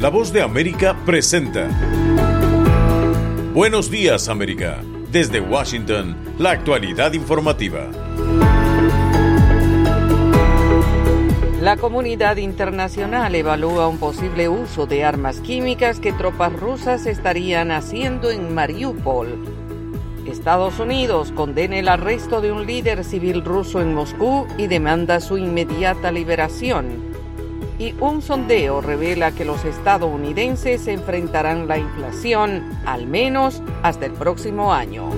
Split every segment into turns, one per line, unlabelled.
La Voz de América presenta Buenos Días, América. Desde Washington, la actualidad informativa.
La comunidad internacional evalúa un posible uso de armas químicas que tropas rusas estarían haciendo en Mariupol. Estados Unidos condena el arresto de un líder civil ruso en Moscú y demanda su inmediata liberación. Y un sondeo revela que los estadounidenses enfrentarán la inflación, al menos hasta el próximo año.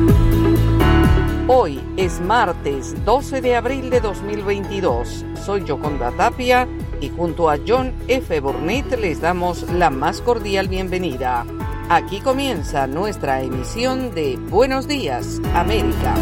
Hoy es martes 12 de abril de 2022. Soy Yoconda Tapia y junto a John F. Burnett les damos la más cordial bienvenida. Aquí comienza nuestra emisión de Buenos Días, América.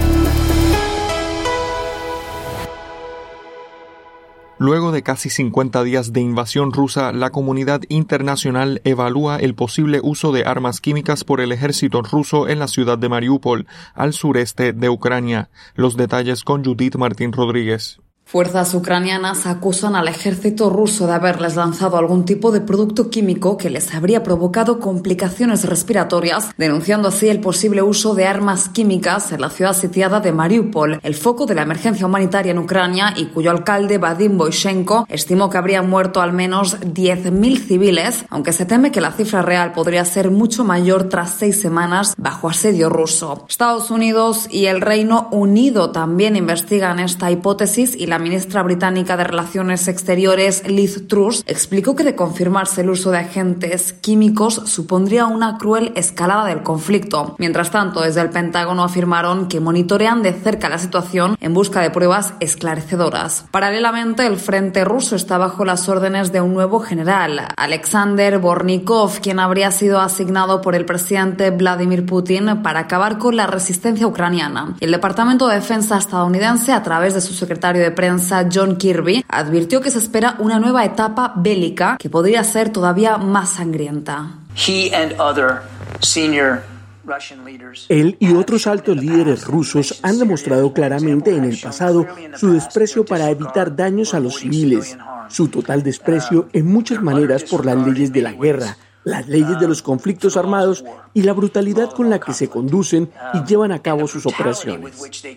Luego de casi 50 días de invasión rusa, la comunidad internacional evalúa el posible uso de armas químicas por el ejército ruso en la ciudad de Mariupol, al sureste de Ucrania. Los detalles con Judith Martín Rodríguez.
Fuerzas ucranianas acusan al ejército ruso de haberles lanzado algún tipo de producto químico que les habría provocado complicaciones respiratorias, denunciando así el posible uso de armas químicas en la ciudad sitiada de Mariupol, el foco de la emergencia humanitaria en Ucrania y cuyo alcalde Vadim Boychenko estimó que habrían muerto al menos 10.000 civiles, aunque se teme que la cifra real podría ser mucho mayor tras 6 semanas bajo asedio ruso. Estados Unidos y el Reino Unido también investigan esta hipótesis y la ministra británica de Relaciones Exteriores, Liz Truss, explicó que de confirmarse el uso de agentes químicos supondría una cruel escalada del conflicto. Mientras tanto, desde el Pentágono afirmaron que monitorean de cerca la situación en busca de pruebas esclarecedoras. Paralelamente, el frente ruso está bajo las órdenes de un nuevo general, Alexander Bornikov, quien habría sido asignado por el presidente Vladimir Putin para acabar con la resistencia ucraniana. El Departamento de Defensa estadounidense, a través de su secretario de prensa John Kirby, advirtió que se espera una nueva etapa bélica que podría ser todavía más sangrienta.
Él y otros altos líderes rusos han demostrado claramente en el pasado su desprecio para evitar daños a los civiles, su total desprecio en muchas maneras por las leyes de la guerra, las leyes de los conflictos armados y la brutalidad con la que se conducen y llevan a cabo sus operaciones.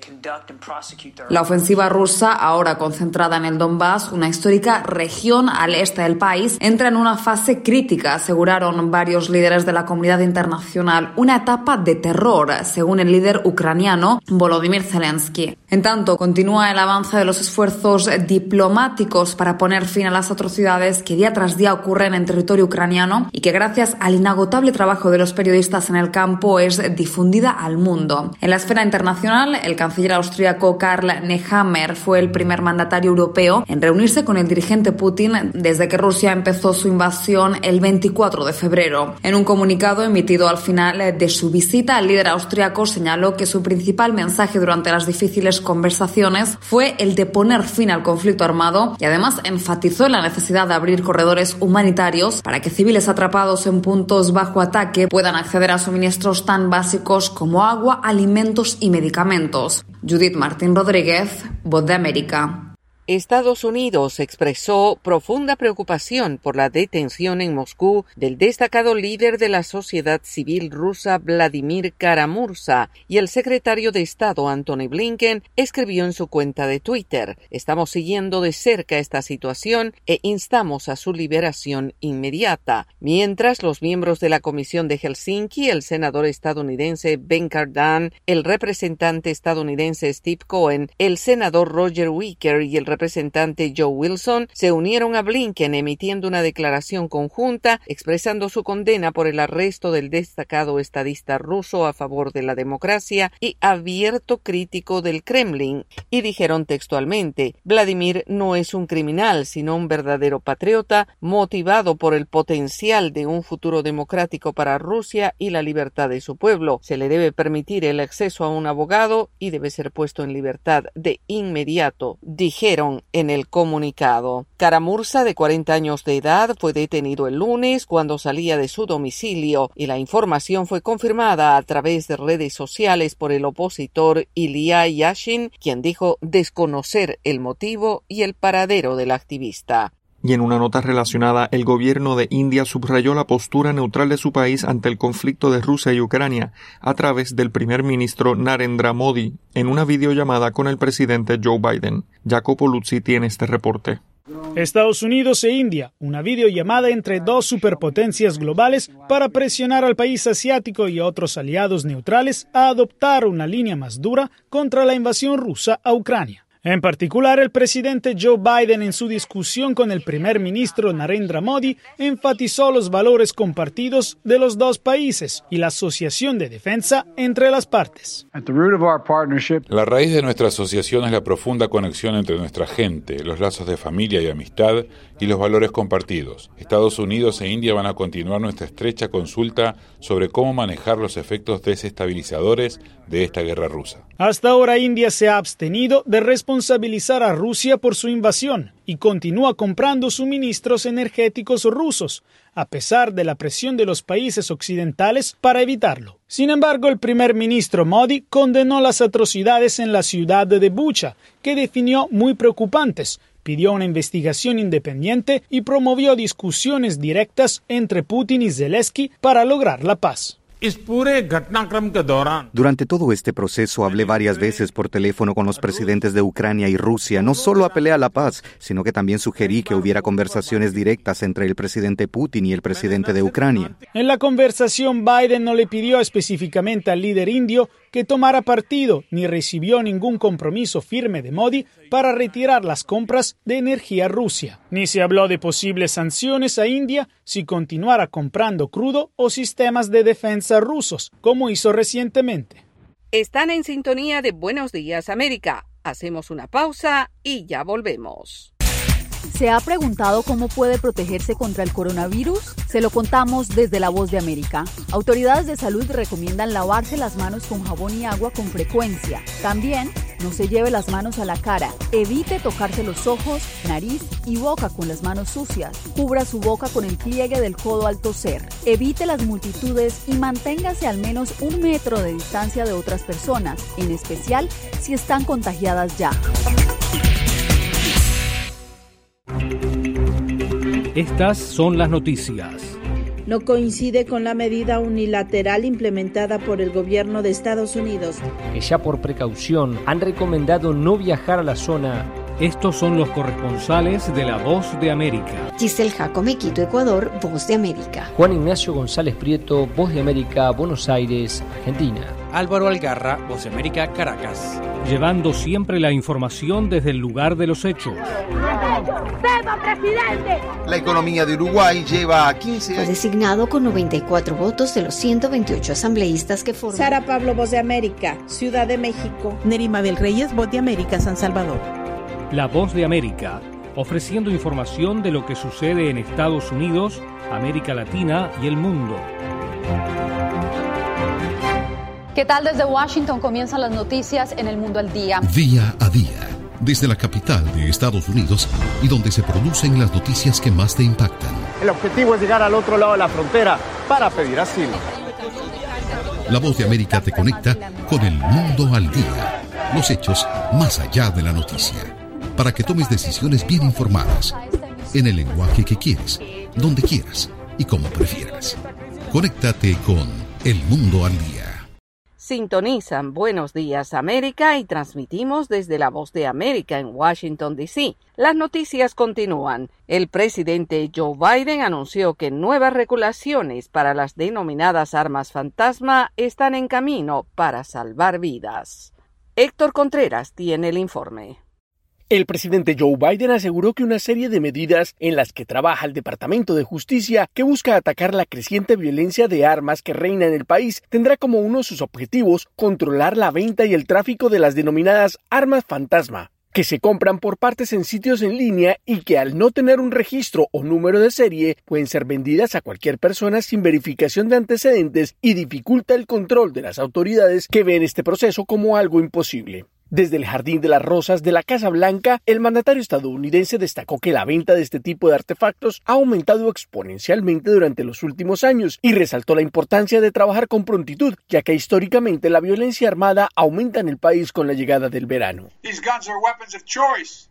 La ofensiva rusa, ahora concentrada en el Donbass, una histórica región al este del país, entra en una fase crítica, aseguraron varios líderes de la comunidad internacional, una etapa de terror, según el líder ucraniano Volodymyr Zelensky. En tanto, continúa el avance de los esfuerzos diplomáticos para poner fin a las atrocidades que día tras día ocurren en territorio ucraniano y que gracias al inagotable trabajo de los periodistas en el campo es difundida al mundo. En la esfera internacional, el canciller austríaco Karl Nehammer fue el primer mandatario europeo en reunirse con el dirigente Putin desde que Rusia empezó su invasión el 24 de febrero. En un comunicado emitido al final de su visita, el líder austríaco señaló que su principal mensaje durante las difíciles conversaciones fue el de poner fin al conflicto armado y además enfatizó la necesidad de abrir corredores humanitarios para que civiles atrapados en puntos bajo ataque puedan acceder a suministros tan básicos como agua, alimentos y medicamentos. Judith Martín Rodríguez, Voz de América.
Estados Unidos expresó profunda preocupación por la detención en Moscú del destacado líder de la sociedad civil rusa Vladimir Kara-Murza y el secretario de Estado Antony Blinken escribió en su cuenta de Twitter: "Estamos siguiendo de cerca esta situación e instamos a su liberación inmediata", mientras los miembros de la Comisión de Helsinki, el senador estadounidense Ben Cardin, el representante estadounidense Steve Cohen, el senador Roger Wicker y el representante Joe Wilson se unieron a Blinken emitiendo una declaración conjunta expresando su condena por el arresto del destacado estadista ruso a favor de la democracia y abierto crítico del Kremlin, y dijeron textualmente: "Vladimir no es un criminal, sino un verdadero patriota motivado por el potencial de un futuro democrático para Rusia y la libertad de su pueblo. Se le debe permitir el acceso a un abogado y debe ser puesto en libertad de inmediato", dijeron en el comunicado. Kara-Murza, de 40 años de edad, fue detenido el lunes cuando salía de su domicilio y la información fue confirmada a través de redes sociales por el opositor Ilya Yashin, quien dijo desconocer el motivo y el paradero del activista.
Y en una nota relacionada, el gobierno de India subrayó la postura neutral de su país ante el conflicto de Rusia y Ucrania a través del primer ministro Narendra Modi en una videollamada con el presidente Joe Biden. Jacopo Luzzi tiene este reporte.
Estados Unidos e India, una videollamada entre dos superpotencias globales para presionar al país asiático y a otros aliados neutrales a adoptar una línea más dura contra la invasión rusa a Ucrania. En particular, el presidente Joe Biden, en su discusión con el primer ministro Narendra Modi, enfatizó los valores compartidos de los dos países y la asociación de defensa entre las partes.
La raíz de nuestra asociación es la profunda conexión entre nuestra gente, los lazos de familia y amistad y los valores compartidos. Estados Unidos e India van a continuar nuestra estrecha consulta sobre cómo manejar los efectos desestabilizadores de esta guerra rusa.
Hasta ahora, India se ha abstenido de responsabilizar a Rusia por su invasión y continúa comprando suministros energéticos rusos, a pesar de la presión de los países occidentales para evitarlo. Sin embargo, el primer ministro Modi condenó las atrocidades en la ciudad de Bucha, que definió muy preocupantes, pidió una investigación independiente y promovió discusiones directas entre Putin y Zelensky para lograr la paz.
Durante todo este proceso hablé varias veces por teléfono con los presidentes de Ucrania y Rusia. No solo apelé a la paz, sino que también sugerí que hubiera conversaciones directas entre el presidente Putin y el presidente de Ucrania.
En la conversación, Biden no le pidió específicamente al líder indio que tomara partido, ni recibió ningún compromiso firme de Modi para retirar las compras de energía a Rusia. Ni se habló de posibles sanciones a India si continuara comprando crudo o sistemas de defensa rusos, como hizo recientemente.
Están en sintonía de Buenos Días, América. Hacemos una pausa y ya volvemos.
¿Se ha preguntado cómo puede protegerse contra el coronavirus? Se lo contamos desde La Voz de América. Autoridades de salud recomiendan lavarse las manos con jabón y agua con frecuencia. También, no se lleve las manos a la cara. Evite tocarse los ojos, nariz y boca con las manos sucias. Cubra su boca con el pliegue del codo al toser. Evite las multitudes y manténgase al menos 1 metro de distancia de otras personas, en especial si están contagiadas ya.
Estas son las noticias.
No coincide con la medida unilateral implementada por el gobierno de Estados Unidos,
que ya por precaución han recomendado no viajar a la zona.
Estos son los corresponsales de La Voz de América.
Giselle Jacome, Quito, Ecuador, Voz de América.
Juan Ignacio González Prieto, Voz de América, Buenos Aires, Argentina.
Álvaro Algarra, Voz de América, Caracas.
Llevando siempre la información desde el lugar de los hechos.
¡Viva presidente!
La economía de Uruguay lleva 15 años.
Fue designado con 94 votos de los 128 asambleístas que forman.
Sara Pablo, Voz de América, Ciudad de México.
Neri Mabel Reyes, Voz de América, San Salvador.
La Voz de América, ofreciendo información de lo que sucede en Estados Unidos, América Latina y el mundo.
¿Qué tal? Desde Washington comienzan las noticias en El Mundo al Día.
Día a día, desde la capital de Estados Unidos y donde se producen las noticias que más te impactan.
El objetivo es llegar al otro lado de la frontera para pedir asilo.
La Voz de América te conecta con El Mundo al Día. Los hechos más allá de la noticia. Para que tomes decisiones bien informadas, en el lenguaje que quieres, donde quieras y como prefieras. Conéctate con El Mundo al Día.
Sintonizan Buenos Días América y transmitimos desde La Voz de América en Washington, D.C. Las noticias continúan. El presidente Joe Biden anunció que nuevas regulaciones para las denominadas armas fantasma están en camino para salvar vidas. Héctor Contreras tiene el informe.
El presidente Joe Biden aseguró que una serie de medidas en las que trabaja el Departamento de Justicia, que busca atacar la creciente violencia de armas que reina en el país, tendrá como uno de sus objetivos controlar la venta y el tráfico de las denominadas armas fantasma, que se compran por partes en sitios en línea y que al no tener un registro o número de serie pueden ser vendidas a cualquier persona sin verificación de antecedentes y dificulta el control de las autoridades que ven este proceso como algo imposible. Desde el Jardín de las Rosas de la Casa Blanca, el mandatario estadounidense destacó que la venta de este tipo de artefactos ha aumentado exponencialmente durante los últimos años y resaltó la importancia de trabajar con prontitud, ya que históricamente la violencia armada aumenta en el país con la llegada del verano.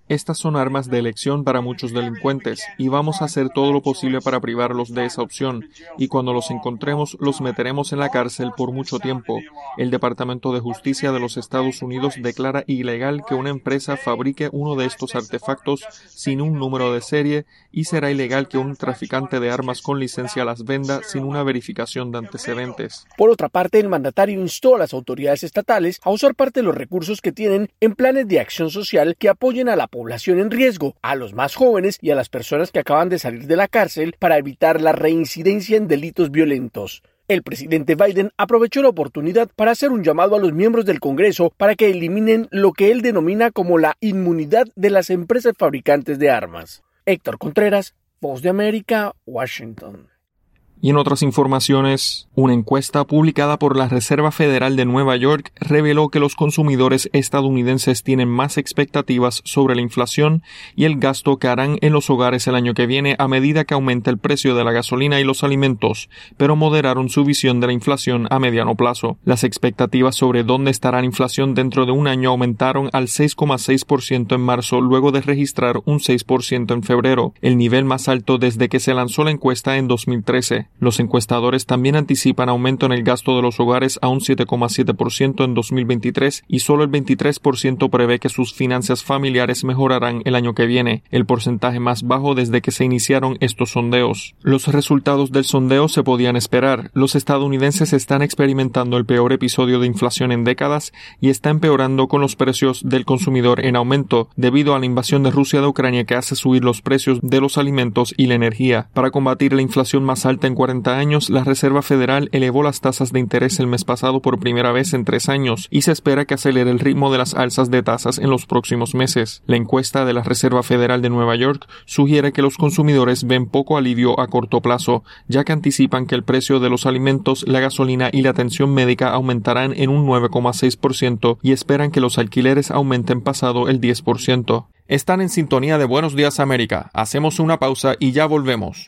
Estas son armas de elección para muchos delincuentes y vamos a hacer todo lo posible para privarlos de esa opción, y cuando los encontremos los meteremos en la cárcel por mucho tiempo. El Departamento de Justicia de los Estados Unidos declara ilegal que una empresa fabrique uno de estos artefactos sin un número de serie, y será ilegal que un traficante de armas con licencia las venda sin una verificación de antecedentes.
Por otra parte, el mandatario instó a las autoridades estatales a usar parte de los recursos que tienen en planes de acción social que apoyen a la población en riesgo, a los más jóvenes y a las personas que acaban de salir de la cárcel para evitar la reincidencia en delitos violentos. El presidente Biden aprovechó la oportunidad para hacer un llamado a los miembros del Congreso para que eliminen lo que él denomina como la inmunidad de las empresas fabricantes de armas. Héctor Contreras, Voz de América, Washington.
Y en otras informaciones, una encuesta publicada por la Reserva Federal de Nueva York reveló que los consumidores estadounidenses tienen más expectativas sobre la inflación y el gasto que harán en los hogares el año que viene a medida que aumenta el precio de la gasolina y los alimentos, pero moderaron su visión de la inflación a mediano plazo. Las expectativas sobre dónde estará la inflación dentro de un año aumentaron al 6,6% en marzo, luego de registrar un 6% en febrero, el nivel más alto desde que se lanzó la encuesta en 2013. Los encuestadores también anticipan aumento en el gasto de los hogares a un 7,7% en 2023 y solo el 23% prevé que sus finanzas familiares mejorarán el año que viene, el porcentaje más bajo desde que se iniciaron estos sondeos. Los resultados del sondeo se podían esperar. Los estadounidenses están experimentando el peor episodio de inflación en décadas y está empeorando con los precios del consumidor en aumento debido a la invasión de Rusia de Ucrania que hace subir los precios de los alimentos y la energía. Para combatir la inflación más alta en 40 años, la Reserva Federal elevó las tasas de interés el mes pasado por primera vez en 3 años y se espera que acelere el ritmo de las alzas de tasas en los próximos meses. La encuesta de la Reserva Federal de Nueva York sugiere que los consumidores ven poco alivio a corto plazo, ya que anticipan que el precio de los alimentos, la gasolina y la atención médica aumentarán en un 9,6% y esperan que los alquileres aumenten pasado el 10%. Están en sintonía de Buenos Días América. Hacemos una pausa y ya volvemos.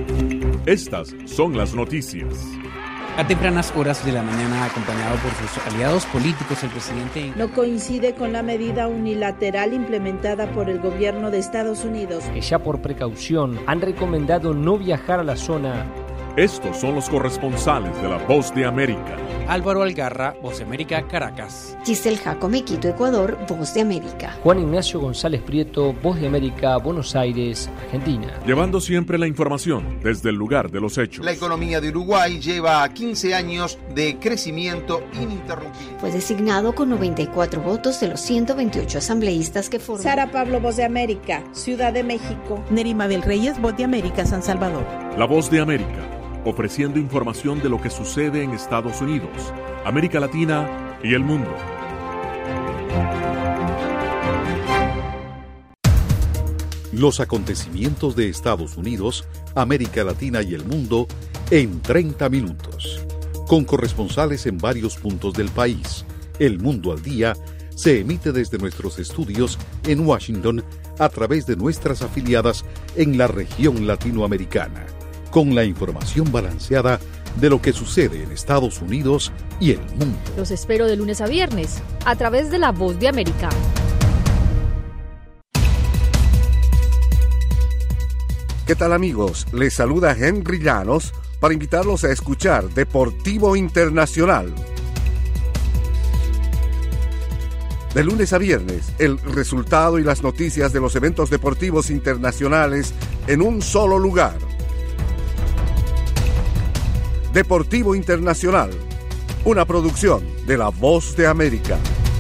Estas son las noticias.
A tempranas horas de la mañana, acompañado por sus aliados políticos, el presidente
no coincide con la medida unilateral implementada por el gobierno de Estados Unidos,
que ya por precaución han recomendado no viajar a la zona.
Estos son los corresponsales de La Voz de América.
Álvaro Algarra, Voz de América, Caracas.
Giselle Jacome, Quito, Ecuador, Voz de América.
Juan Ignacio González Prieto, Voz de América, Buenos Aires, Argentina.
Llevando siempre la información desde el lugar de los hechos.
La economía de Uruguay lleva 15 años de crecimiento ininterrumpido.
Fue designado con 94 votos de los 128 asambleístas que forman.
Sara Pablo, Voz de América, Ciudad de México.
Nerima Bel Reyes, Voz de América, San Salvador.
La Voz de América, ofreciendo información de lo que sucede en Estados Unidos, América Latina y el mundo.
Los acontecimientos de Estados Unidos, América Latina y el mundo en 30 minutos. Con corresponsales en varios puntos del país. El Mundo al Día se emite desde nuestros estudios en Washington a través de nuestras afiliadas en la región latinoamericana, con la información balanceada de lo que sucede en Estados Unidos y el mundo.
Los espero de lunes a viernes, a través de La Voz de América.
¿Qué tal, amigos? Les saluda Henry Llanos para invitarlos a escuchar Deportivo Internacional. De lunes a viernes, el resultado y las noticias de los eventos deportivos internacionales en un solo lugar. Deportivo Internacional, una producción de La Voz de América.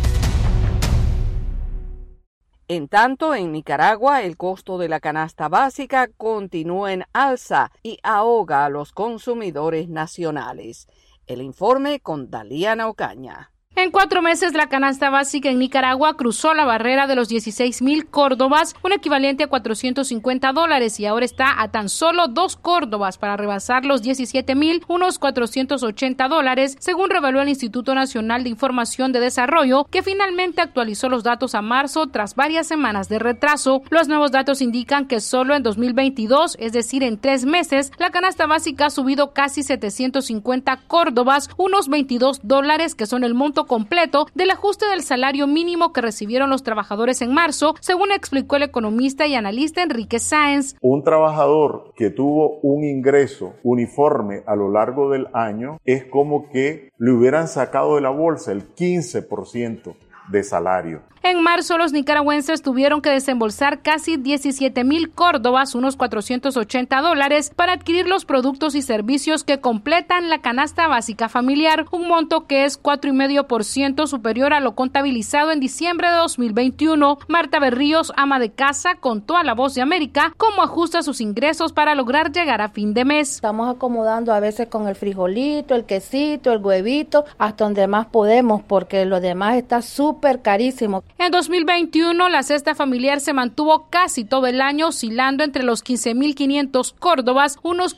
En tanto, en Nicaragua, el costo de la canasta básica continúa en alza y ahoga a los consumidores nacionales. El informe con Daliana Ocaña.
En 4 meses, la canasta básica en Nicaragua cruzó la barrera de los 16,000 córdobas, un equivalente a $450, y ahora está a tan solo 2 córdobas para rebasar los 17,000, unos $480, según reveló el Instituto Nacional de Información de Desarrollo, que finalmente actualizó los datos a marzo tras varias semanas de retraso. Los nuevos datos indican que solo en 2022, es decir, en 3 meses, la canasta básica ha subido casi 750 córdobas, unos $22, que son el monto monto completo del ajuste del salario mínimo que recibieron los trabajadores en marzo, según explicó el economista y analista Enrique Sáenz.
Un trabajador que tuvo un ingreso uniforme a lo largo del año es como que le hubieran sacado de la bolsa el 15% de salario.
En marzo, los nicaragüenses tuvieron que desembolsar casi 17,000 córdobas, unos $480, para adquirir los productos y servicios que completan la canasta básica familiar, un monto que es 4,5% superior a lo contabilizado en diciembre de 2021. Marta Berríos, ama de casa, contó a La Voz de América cómo ajusta sus ingresos para lograr llegar a fin de mes.
Estamos acomodando a veces con el frijolito, el quesito, el huevito, hasta donde más podemos, porque lo demás está súper carísimo.
En 2021, la cesta familiar se mantuvo casi todo el año oscilando entre los 15,500 córdobas, unos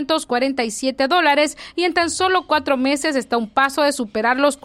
$447, y en tan solo 4 meses está a un paso de superar los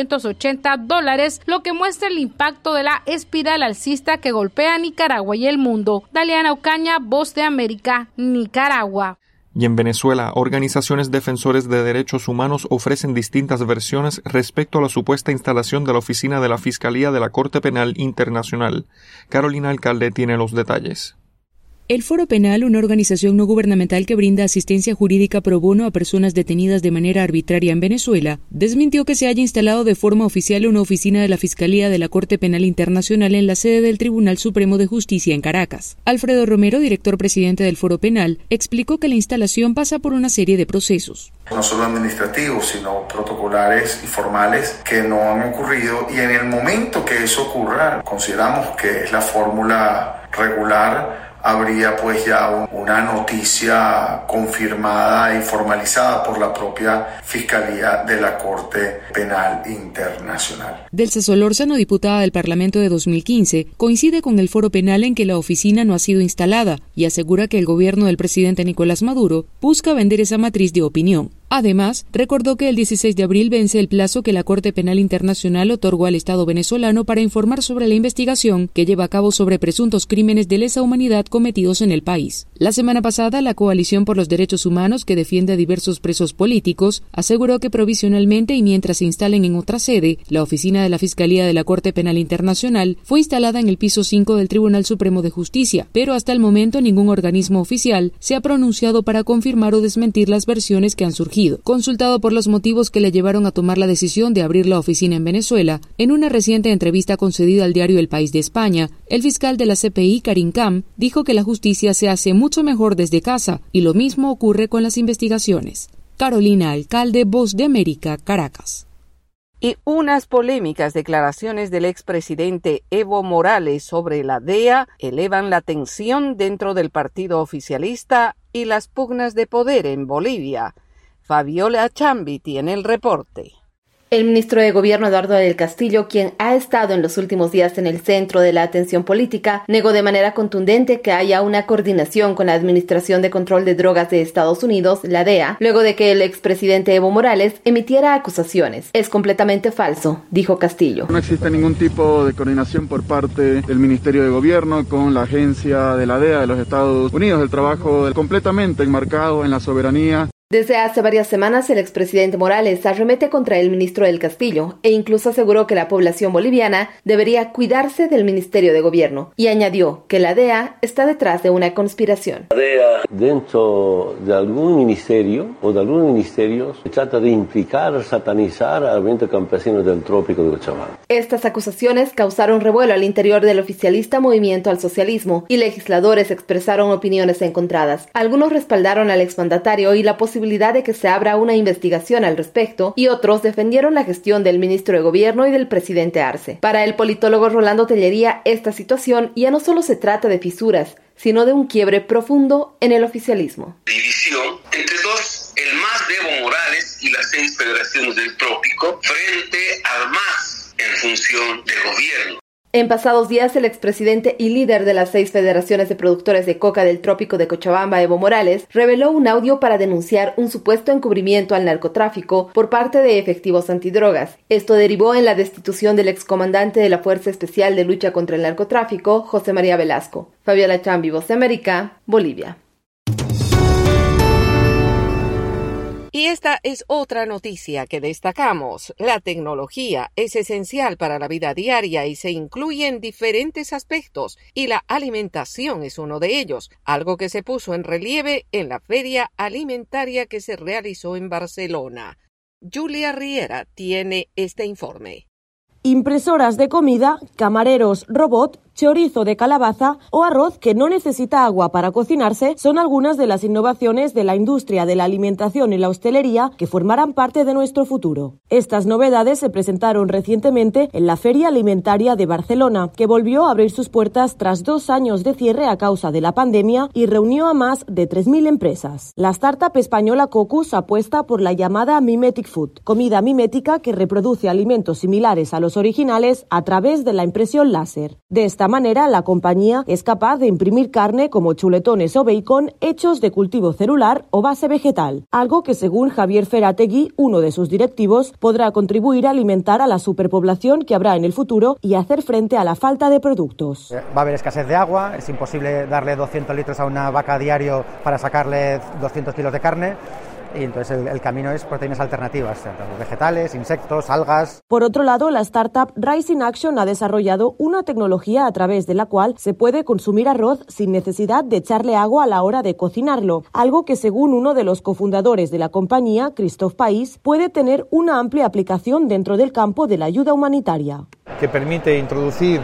$480, lo que muestra el impacto de la espiral alcista que golpea a Nicaragua y el mundo. Daliana Ocaña, Voz de América, Nicaragua.
Y en Venezuela, organizaciones defensores de derechos humanos ofrecen distintas versiones respecto a la supuesta instalación de la oficina de la Fiscalía de la Corte Penal Internacional. Carolina Alcalde tiene los detalles.
El Foro Penal, una organización no gubernamental que brinda asistencia jurídica pro bono a personas detenidas de manera arbitraria en Venezuela, desmintió que se haya instalado de forma oficial una oficina de la Fiscalía de la Corte Penal Internacional en la sede del Tribunal Supremo de Justicia en Caracas. Alfredo Romero, director presidente del Foro Penal, explicó que la instalación pasa por una serie de procesos.
No solo administrativos, sino protocolares y formales que no han ocurrido, y en el momento que eso ocurra, consideramos que es la fórmula regular. Habría pues ya una noticia confirmada y formalizada por la propia Fiscalía de la Corte Penal Internacional.
Delsa Solórzano, diputada del Parlamento de 2015, coincide con el Foro Penal en que la oficina no ha sido instalada y asegura que el gobierno del presidente Nicolás Maduro busca vender esa matriz de opinión. Además, recordó que el 16 de abril vence el plazo que la Corte Penal Internacional otorgó al Estado venezolano para informar sobre la investigación que lleva a cabo sobre presuntos crímenes de lesa humanidad cometidos en el país. La semana pasada, la Coalición por los Derechos Humanos, que defiende a diversos presos políticos, aseguró que provisionalmente y mientras se instalen en otra sede, la oficina de la Fiscalía de la Corte Penal Internacional fue instalada en el piso 5 del Tribunal Supremo de Justicia, pero hasta el momento ningún organismo oficial se ha pronunciado para confirmar o desmentir las versiones que han surgido. Consultado por los motivos que le llevaron a tomar la decisión de abrir la oficina en Venezuela, en una reciente entrevista concedida al diario El País de España, el fiscal de la CPI, Karim Khan, dijo que la justicia se hace mucho mejor desde casa y lo mismo ocurre con las investigaciones. Carolina Alcalde, Voz de América, Caracas.
Y unas polémicas declaraciones del expresidente Evo Morales sobre la DEA elevan la tensión dentro del partido oficialista y las pugnas de poder en Bolivia. Fabiola Chambi tiene el reporte.
El ministro de Gobierno Eduardo del Castillo, quien ha estado en los últimos días en el centro de la atención política, negó de manera contundente que haya una coordinación con la Administración de Control de Drogas de Estados Unidos, la DEA, luego de que el expresidente Evo Morales emitiera acusaciones. Es completamente falso, dijo Castillo.
No existe ningún tipo de coordinación por parte del Ministerio de Gobierno con la agencia de la DEA de los Estados Unidos. El trabajo completamente enmarcado en la soberanía.
Desde hace varias semanas, el expresidente Morales arremete contra el ministro del Castillo e incluso aseguró que la población boliviana debería cuidarse del Ministerio de Gobierno y añadió que la DEA está detrás de una conspiración.
La DEA dentro de algún ministerio o de algunos ministerios trata de implicar, satanizar al movimiento campesino del trópico de Cochabamba.
Estas acusaciones causaron revuelo al interior del oficialista Movimiento al Socialismo y legisladores expresaron opiniones encontradas. Algunos respaldaron al exmandatario y la posibilidad de que se abra una investigación al respecto, y otros defendieron la gestión del ministro de Gobierno y del presidente Arce. Para el politólogo Rolando Tellería, esta situación ya no solo se trata de fisuras, sino de un quiebre profundo en el oficialismo.
División entre dos, el MAS de Evo Morales y las 6 federaciones del trópico, frente al MAS en función del gobierno.
En pasados días, el expresidente y líder de las 6 federaciones de productores de coca del trópico de Cochabamba, Evo Morales, reveló un audio para denunciar un supuesto encubrimiento al narcotráfico por parte de efectivos antidrogas. Esto derivó en la destitución del excomandante de la Fuerza Especial de Lucha contra el Narcotráfico, José María Velasco. Fabiola Chambi, Voz de América, Bolivia.
Y esta es otra noticia que destacamos. La tecnología es esencial para la vida diaria y se incluye en diferentes aspectos, y la alimentación es uno de ellos, algo que se puso en relieve en la feria alimentaria que se realizó en Barcelona. Julia Riera tiene este informe.
Impresoras de comida, camareros robot, chorizo de calabaza o arroz que no necesita agua para cocinarse son algunas de las innovaciones de la industria de la alimentación y la hostelería que formarán parte de nuestro futuro. Estas novedades se presentaron recientemente en la Feria Alimentaria de Barcelona, que volvió a abrir sus puertas tras 2 años de cierre a causa de la pandemia y reunió a más de 3.000 empresas. La startup española Cocus apuesta por la llamada Mimetic Food, comida mimética que reproduce alimentos similares a los originales a través de la impresión láser. De esta manera, la compañía es capaz de imprimir carne como chuletones o bacon hechos de cultivo celular o base vegetal, algo que, según Javier Ferategui, uno de sus directivos, podrá contribuir a alimentar a la superpoblación que habrá en el futuro y hacer frente a la falta de productos.
Va a haber escasez de agua, es imposible darle 200 litros a una vaca a diario para sacarle 200 kilos de carne. Y entonces el camino es proteínas alternativas, vegetales, insectos, algas.
Por otro lado, la startup Rising Action ha desarrollado una tecnología a través de la cual se puede consumir arroz sin necesidad de echarle agua a la hora de cocinarlo, algo que, según uno de los cofundadores de la compañía, Christophe País, puede tener una amplia aplicación dentro del campo de la ayuda humanitaria.
Que permite introducir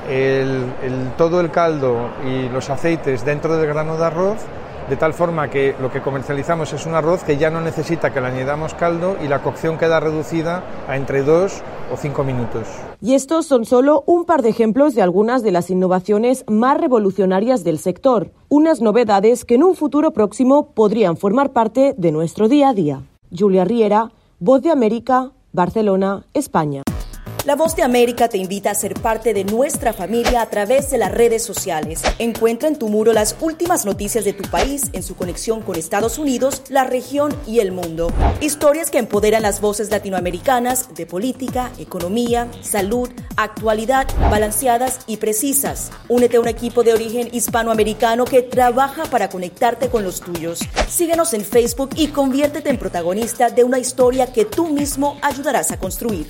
todo el caldo y los aceites dentro del grano de arroz, de tal forma que lo que comercializamos es un arroz que ya no necesita que le añadamos caldo y la cocción queda reducida a entre 2 o 5 minutos.
Y estos son solo un par de ejemplos de algunas de las innovaciones más revolucionarias del sector, unas novedades que en un futuro próximo podrían formar parte de nuestro día a día. Julia Riera, Voz de América, Barcelona, España.
La Voz de América te invita a ser parte de nuestra familia a través de las redes sociales. Encuentra en tu muro las últimas noticias de tu país en su conexión con Estados Unidos, la región y el mundo. Historias que empoderan las voces latinoamericanas de política, economía, salud, actualidad, balanceadas y precisas. Únete a un equipo de origen hispanoamericano que trabaja para conectarte con los tuyos. Síguenos en Facebook y conviértete en protagonista de una historia que tú mismo ayudarás a construir.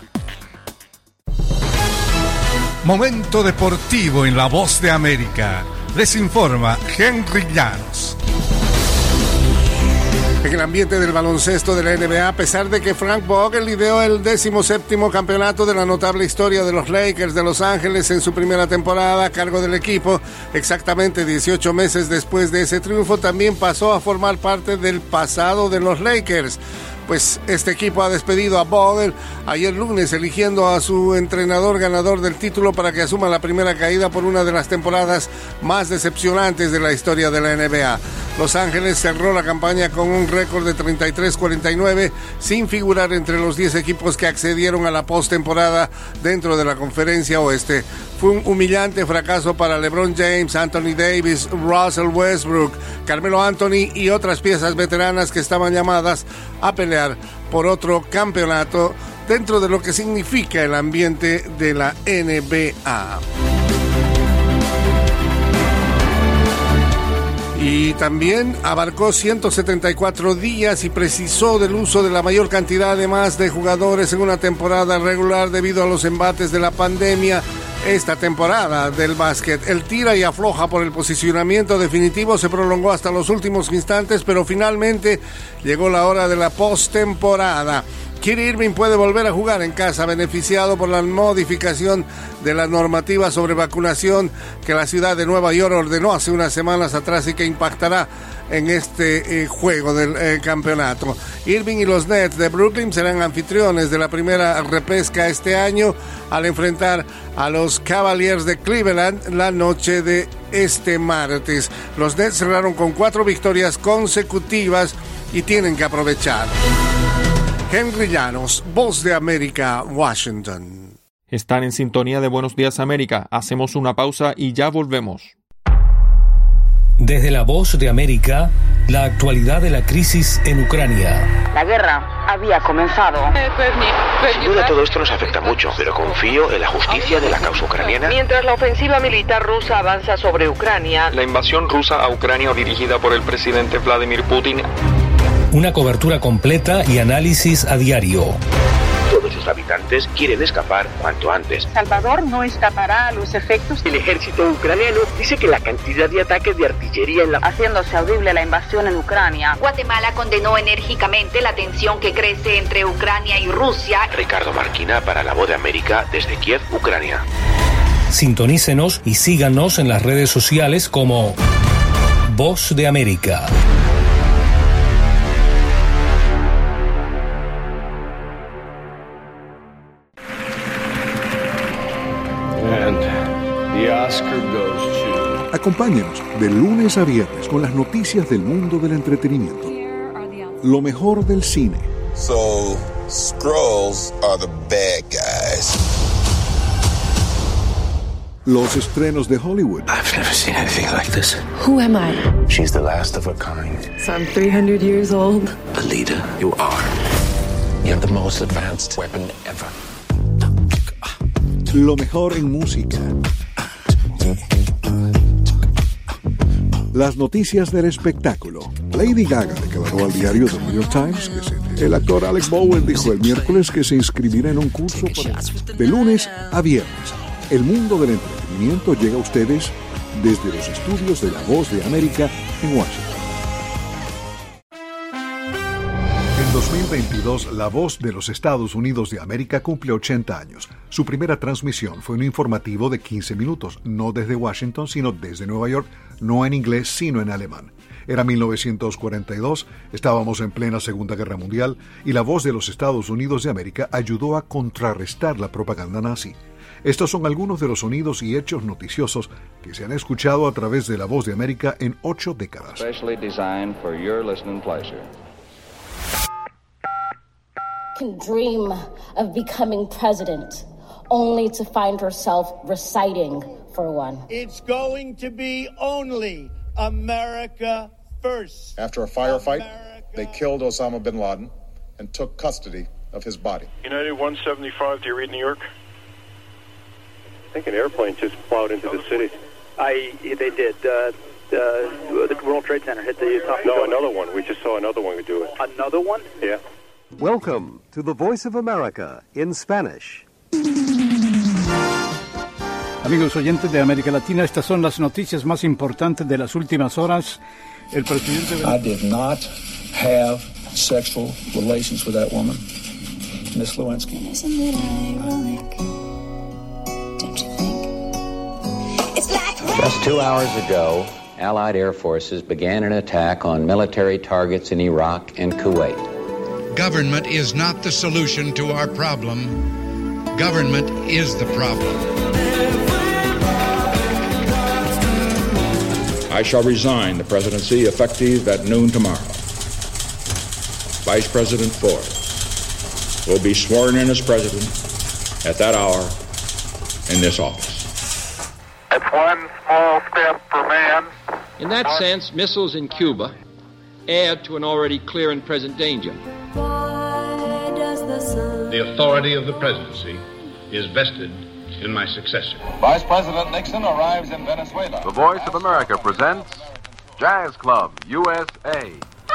Momento deportivo en La Voz de América. Les informa Henry Llanos. En el ambiente del baloncesto de la NBA, a pesar de que Frank Vogel lideró el 17º campeonato de la notable historia de los Lakers de Los Ángeles en su primera temporada a cargo del equipo, exactamente 18 meses después de ese triunfo, también pasó a formar parte del pasado de los Lakers. Pues este equipo ha despedido a Vogel ayer lunes, eligiendo a su entrenador ganador del título para que asuma la primera caída por una de las temporadas más decepcionantes de la historia de la NBA. Los Ángeles cerró la campaña con un récord de 33-49, sin figurar entre los 10 equipos que accedieron a la postemporada dentro de la Conferencia Oeste. Fue un humillante fracaso para LeBron James, Anthony Davis, Russell Westbrook, Carmelo Anthony y otras piezas veteranas que estaban llamadas a pelear por otro campeonato dentro de lo que significa el ambiente de la NBA. Y también abarcó 174 días y precisó del uso de la mayor cantidad de jugadores en una temporada regular debido a los embates de la pandemia. Esta temporada del básquet, el tira y afloja por el posicionamiento definitivo se prolongó hasta los últimos instantes, pero finalmente llegó la hora de la postemporada. Kyrie Irving puede volver a jugar en casa, beneficiado por la modificación de la normativa sobre vacunación que la ciudad de Nueva York ordenó hace unas semanas atrás y que impactará en este juego del campeonato. Irving y los Nets de Brooklyn serán anfitriones de la primera repesca este año al enfrentar a los Cavaliers de Cleveland la noche de este martes. Los Nets cerraron con 4 victorias consecutivas y tienen que aprovechar. Henry Llanos, Voz de América, Washington.
Están en sintonía de Buenos Días América. Hacemos una pausa y ya volvemos.
Desde la Voz de América, la actualidad de la crisis en Ucrania.
La guerra había comenzado.
Sin duda todo esto nos afecta mucho, pero confío en la justicia de la causa ucraniana.
Mientras la ofensiva militar rusa avanza sobre Ucrania,
la invasión rusa a Ucrania dirigida por el presidente Vladimir Putin.
Una cobertura completa y análisis a diario.
Todos sus habitantes quieren escapar cuanto antes.
Salvador no escapará a los efectos.
El ejército ucraniano dice que la cantidad de ataques de artillería
haciéndose audible la invasión en Ucrania.
Guatemala condenó enérgicamente la tensión que crece entre Ucrania y Rusia.
Ricardo Marquina para La Voz de América desde Kiev, Ucrania.
Sintonícenos y síganos en las redes sociales como Voz de América.
Acompáñenos de lunes a viernes con las noticias del mundo del entretenimiento. Lo mejor del cine.
So, Skrulls are the bad guys.
Los estrenos de Hollywood.
I've never seen anything like this.
Who am I?
She's the last of her kind.
So I'm 300 years old.
Alita, you are. You have the most advanced weapon ever.
Lo mejor en música. Las noticias del espectáculo. Lady Gaga declaró al diario The New York Times que el actor Alec Baldwin dijo el miércoles que se inscribirá en un curso de lunes a viernes. El mundo del entretenimiento llega a ustedes desde los estudios de La Voz de América en Washington. En 2022, La Voz de los Estados Unidos de América cumple 80 años. Su primera transmisión fue un informativo de 15 minutos, no desde Washington, sino desde Nueva York, no en inglés, sino en alemán. Era 1942, estábamos en plena Segunda Guerra Mundial, y La Voz de los Estados Unidos de América ayudó a contrarrestar la propaganda nazi. Estos son algunos de los sonidos y hechos noticiosos que se han escuchado a través de La Voz de América en 8 décadas.
Can dream of becoming president, only to find herself reciting for one.
It's going to be only America first.
After a firefight, they killed Osama bin Laden and took custody of his body.
United 175, do you read New York?
I think an airplane just plowed into the city.
They did. The World Trade Center hit the top.
No, another one. We just saw another one do it.
Another one?
Yeah.
Welcome to the Voice of America in Spanish.
Amigos oyentes de América Latina, estas son las noticias más importantes de las últimas horas. El presidente...
I did not have sexual relations with that woman, Miss Lewinsky.
Isn't it ironic? Don't you think? It's like
just 2 hours ago, Allied air forces began an attack on military targets in Iraq and Kuwait.
Government is not the solution to our problem. Government is the problem.
I shall resign the presidency effective at noon tomorrow. Vice President Ford will be sworn in as president at that hour in this office.
It's one small step for man.
In that sense, missiles in Cuba add to an already clear and present danger.
The authority of the presidency is vested in my successor.
Vice President Nixon arrives in Venezuela.
The Voice of America presents Jazz Club USA.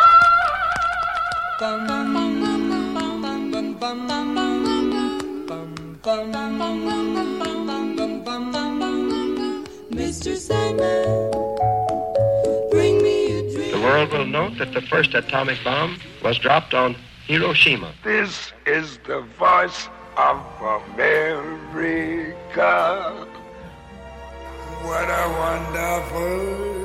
Mr. Sandman, bring me a dream.
The world will note that the first atomic bomb was dropped on Hiroshima.
This is the voice of America. What a wonderful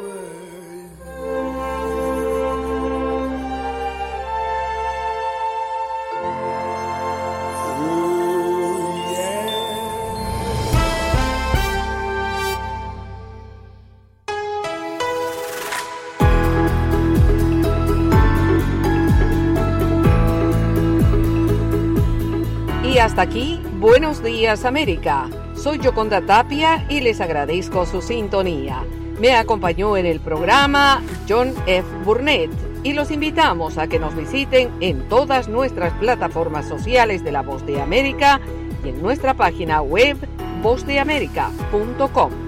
Y hasta aquí, Buenos Días América. Soy Yoconda Tapia y les agradezco su sintonía. Me acompañó en el programa John F. Burnett y los invitamos a que nos visiten en todas nuestras plataformas sociales de La Voz de América y en nuestra página web vozdeamerica.com.